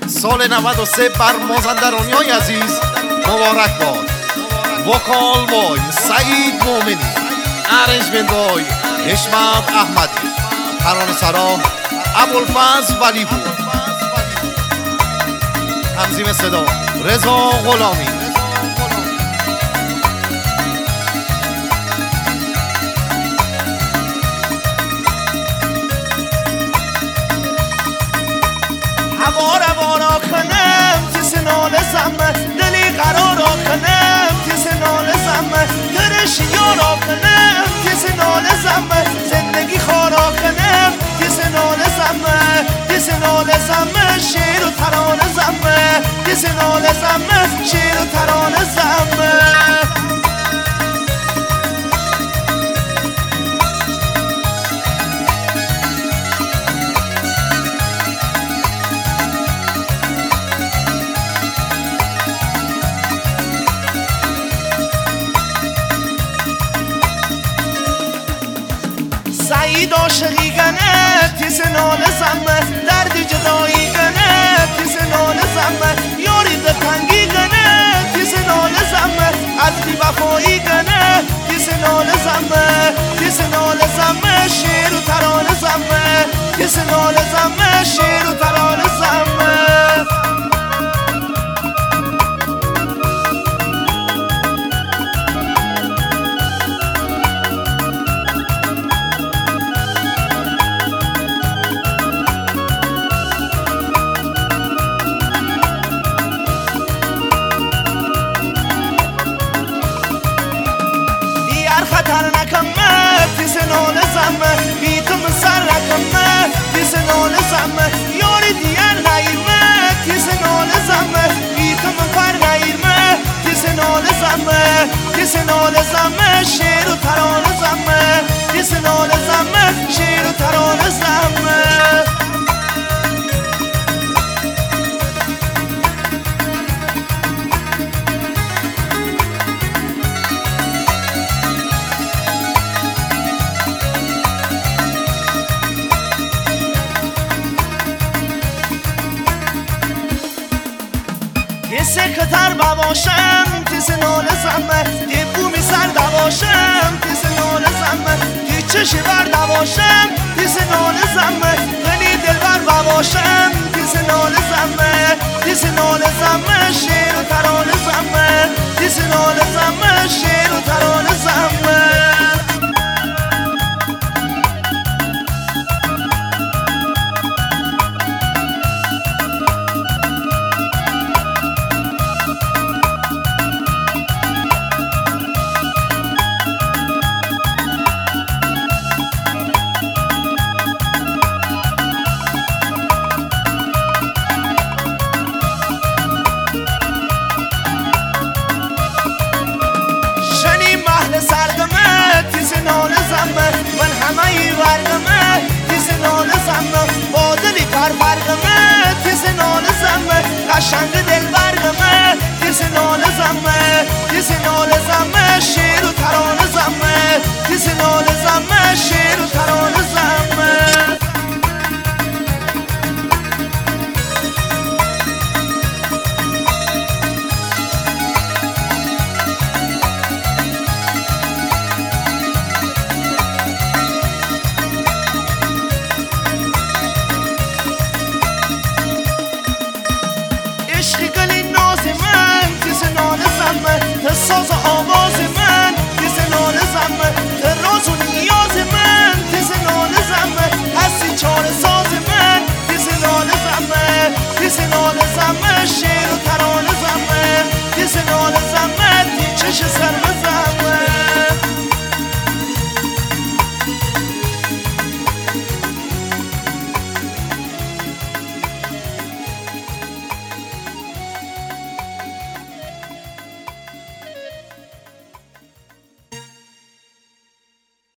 سال 93 بر مازندرانی‌های عزیز مبارک باد. وکال بای سعید مومنی، ارنجمنت بای حشمت احمدی، ترانه سرا ابوالفضل ولیپور، تنظیم صدا رضا غلامی. هوا کنم تی سنال زمه دلی قرار کنم تی سنال زمه درش یارا کنم تی سنال زمه زندگی خارا کنم تی سنال زمه تی سنال زمه شیر و ترانه زمه تی سنال زمه شیر و ترانه زمه. سعید عاشقی گنه تی سنال زمه دردی جدایی گنه تی سنال زمه یاری دلتنگی گنه تی سنال زمه از بی وفایی گنه تی سنال زمه تی سنال زمه شیر و ترانه زمه تی سنال زمه شیر و ترانه زمه. خطر نکنه تی سنال زمه بی تو من سر نکنه تی سنال زمه یاری دیگر نگیرمه تی سنال زمه بی تو من پر نگیرمه تی سنال زمه تی سنال زمه شیر و ترانه زمه تی سنال زمه شیر و ترانه زمه. یه سکتر بباشم تی سنال زمه یه بومی سر دواشم تی سنال زمه یه چشی بر دواشم تی سنال زمه غنی دلبر بباشم تی سنال زمه تی سنال زمه شیر و ترانه زمه تی سنال زمه شیر و ترانه زمه. تی سنال زمه من همه ای ورگمه تی سنال زمه با دلی پر فرگمه تی سنال زمه قشنگ دل برگمه تی سنال زمه تی سنال زمه شیر و ترانه زمه تی سنال زمه شیر و ترانه زمه.